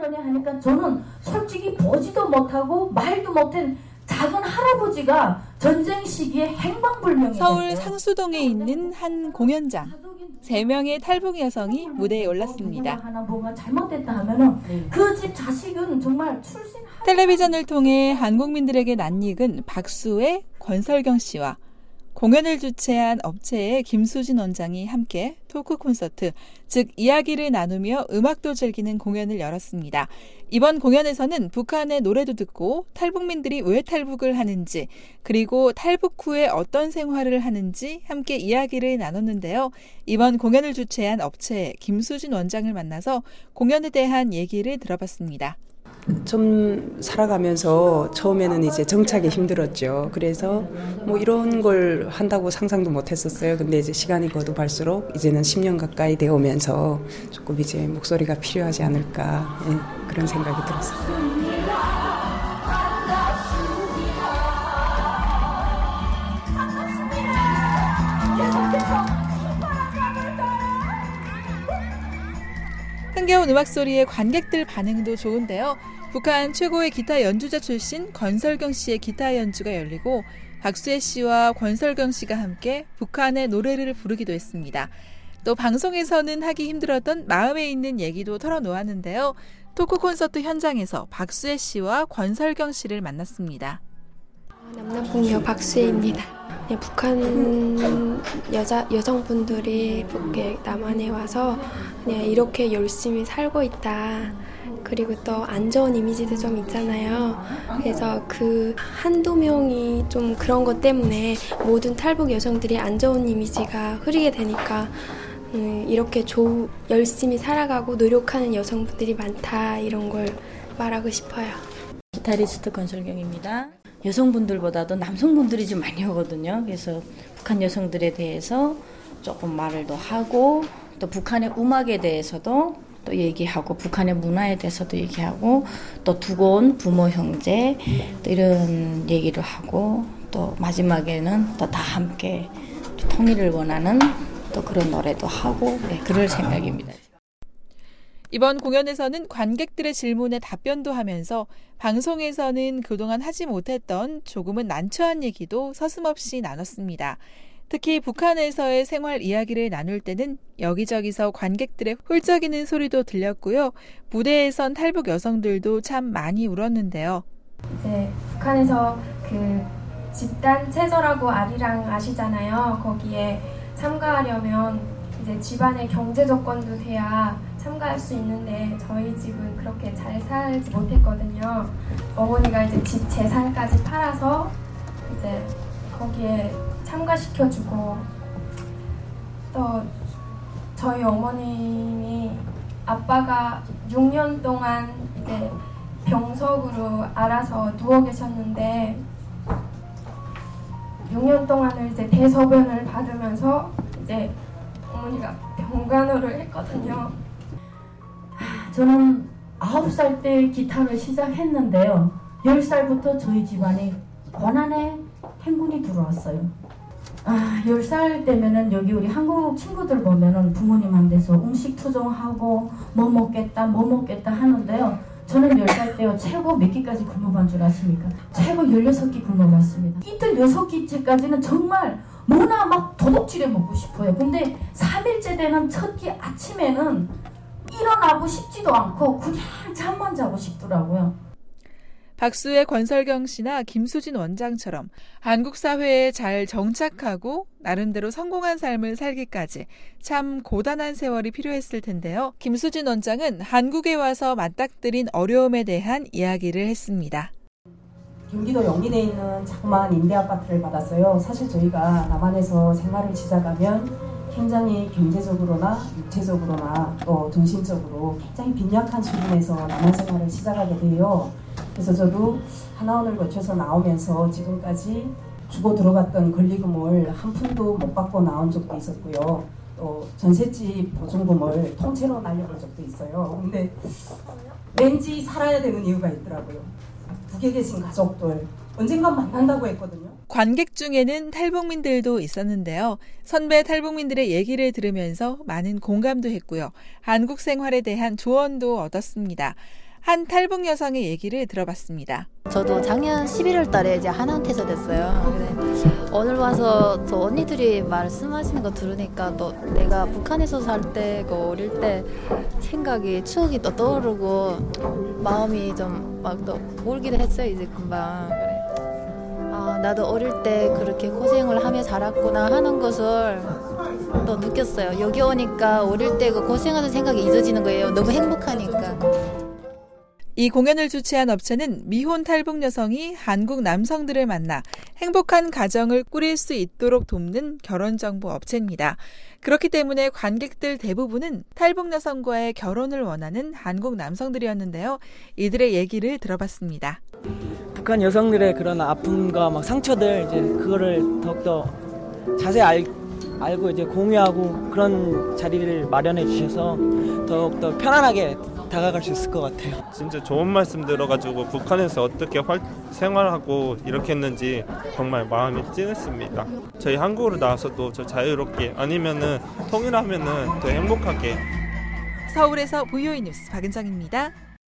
하느냐 하니까 저는 솔직히 보지도 못하고 말도 못한 작은 할아버지가 전쟁 시기에 행방불명이 서울 됐어요. 상수동에 있는 한 공연장. 3명의 탈북 여성이 무대에 올랐습니다. 하나 뭐가 잘못됐다 하면은 그 집 자식은 정말 텔레비전을 통해 한국민들에게 낯익은 박수의 권설경 씨와 공연을 주최한 업체의 김수진 원장이 함께 토크 콘서트, 즉 이야기를 나누며 음악도 즐기는 공연을 열었습니다. 이번 공연에서는 북한의 노래도 듣고 탈북민들이 왜 탈북을 하는지, 그리고 탈북 후에 어떤 생활을 하는지 함께 이야기를 나눴는데요. 이번 공연을 주최한 업체의 김수진 원장을 만나서 공연에 대한 얘기를 들어봤습니다. 좀 살아가면서 처음에는 이제 정착이 힘들었죠. 그래서 뭐 이런 걸 한다고 상상도 못 했었어요. 근데 이제 시간이 거듭할수록 이제는 10년 가까이 되어 오면서 조금 이제 목소리가 필요하지 않을까, 그런 생각이 들었어요. 흥겨운 음악 소리에 관객들 반응도 좋은데요. 북한 최고의 기타 연주자 출신 권설경 씨의 기타 연주가 열리고 박수혜 씨와 권설경 씨가 함께 북한의 노래를 부르기도 했습니다. 또 방송에서는 하기 힘들었던 마음에 있는 얘기도 털어놓았는데요. 토크 콘서트 현장에서 박수혜 씨와 권설경 씨를 만났습니다. 남남북녀 박수혜입니다. 북한 여성분들이 남한에 와서 그냥 이렇게 열심히 살고 있다. 그리고 또 안 좋은 이미지도 좀 있잖아요. 그래서 그 한두 명이 좀 그런 것 때문에 모든 탈북 여성들이 안 좋은 이미지가 흐리게 되니까 이렇게 열심히 살아가고 노력하는 여성분들이 많다, 이런 걸 말하고 싶어요. 기타리스트 권설경입니다. 여성분들보다도 남성분들이 좀 많이 오거든요. 그래서 북한 여성들에 대해서 조금 말을 더 하고, 또 북한의 음악에 대해서도 또 얘기하고, 북한의 문화에 대해서도 얘기하고, 또 두고 부모 형제 또 이런 얘기를 하고, 또 마지막에는 또 다 함께 통일을 원하는 또 그런 노래도 하고, 그럴 생각입니다. 이번 공연에서는 관객들의 질문에 답변도 하면서 방송에서는 그동안 하지 못했던 조금은 난처한 얘기도 서슴없이 나눴습니다. 특히 북한에서의 생활 이야기를 나눌 때는 여기저기서 관객들의 훌쩍이는 소리도 들렸고요. 무대에 선 탈북 여성들도 참 많이 울었는데요. 이제 북한에서 그 집단 체조라고 아리랑 아시잖아요. 거기에 참가하려면 이제 집안의 경제 조건도 돼야 참가할 수 있는데 저희 집은 그렇게 잘 살지 못했거든요. 어머니가 이제 집 재산까지 팔아서 이제 거기에 참가시켜주고, 또 저희 어머님이 아빠가 6년 동안 이제 병석으로 앓아서 누워 계셨는데 6년 동안을 이제 대소변을 받으면서 이제 어머니가 병간호를 했거든요. 저는 9살 때 기타를 시작했는데요. 10살부터 저희 집안에 고난의 행군이 들어왔어요. 10살 때면은 여기 우리 한국 친구들 보면은 부모님한테서 음식 투정하고 뭐 먹겠다 하는데요. 저는 10살 때요, 최고 몇 끼까지 굶어본 줄 아십니까? 최고 16끼 굶어봤습니다. 이틀 6끼째까지는 정말 뭐나 막 도둑질해 먹고 싶어요. 근데 3일째 되는 첫 끼 아침에는 일어나고 싶지도 않고 그냥 잠만 자고 싶더라고요. 박수의 권설경 씨나 김수진 원장처럼 한국 사회에 잘 정착하고 나름대로 성공한 삶을 살기까지 참 고단한 세월이 필요했을 텐데요. 김수진 원장은 한국에 와서 맞닥뜨린 어려움에 대한 이야기를 했습니다. 경기도 용인에 있는 자그마한 임대아파트를 받았어요. 사실 저희가 남한에서 생활을 시작하면 굉장히 경제적으로나 육체적으로나 또 정신적으로 굉장히 빈약한 수준에서 남한 생활을 시작하게 돼요. 그래서 저도 하나원을 거쳐서 나오면서 지금까지 주고 들어갔던 권리금을 한 푼도 못 받고 나온 적도 있었고요. 또 전셋집 보증금을 통째로 날려볼 적도 있어요. 근데 왠지 살아야 되는 이유가 있더라고요. 북에 계신 가족들 언젠간 만난다고 했거든요. 관객 중에는 탈북민들도 있었는데요. 선배 탈북민들의 얘기를 들으면서 많은 공감도 했고요. 한국 생활에 대한 조언도 얻었습니다. 한 탈북 여성의 얘기를 들어봤습니다. 저도 작년 11월 달에 이제 하나원 퇴소됐어요. 오늘 와서 저 언니들이 말씀하시는 거 들으니까 또 내가 북한에서 살 때, 그 어릴 때 생각이, 추억이 또 떠오르고 마음이 좀 막 또 울기도 했어요, 이제 금방. 그래. 아, 나도 어릴 때 그렇게 고생을 하며 자랐구나 하는 것을 또 느꼈어요. 여기 오니까 어릴 때 그 고생하는 생각이 잊어지는 거예요. 너무 행복하니까. 이 공연을 주최한 업체는 미혼 탈북 여성이 한국 남성들을 만나 행복한 가정을 꾸릴 수 있도록 돕는 결혼정보 업체입니다. 그렇기 때문에 관객들 대부분은 탈북 여성과의 결혼을 원하는 한국 남성들이었는데요. 이들의 얘기를 들어봤습니다. 북한 여성들의 그런 아픔과 막 상처들, 이제 그거를 더욱더 자세히 알고 이제 공유하고 그런 자리를 마련해 주셔서 더욱더 편안하게 다가갈 수 있을 것 같아요. 진짜 좋은 말씀 들어가지고 북한에서 어떻게 생활하고 이렇게 했는지 정말 마음이 찡했습니다. 저희 한국으로 나와서도 저 자유롭게 아니면은 통일하면은 더 행복하게. 서울에서 VOE 뉴스 박은정입니다.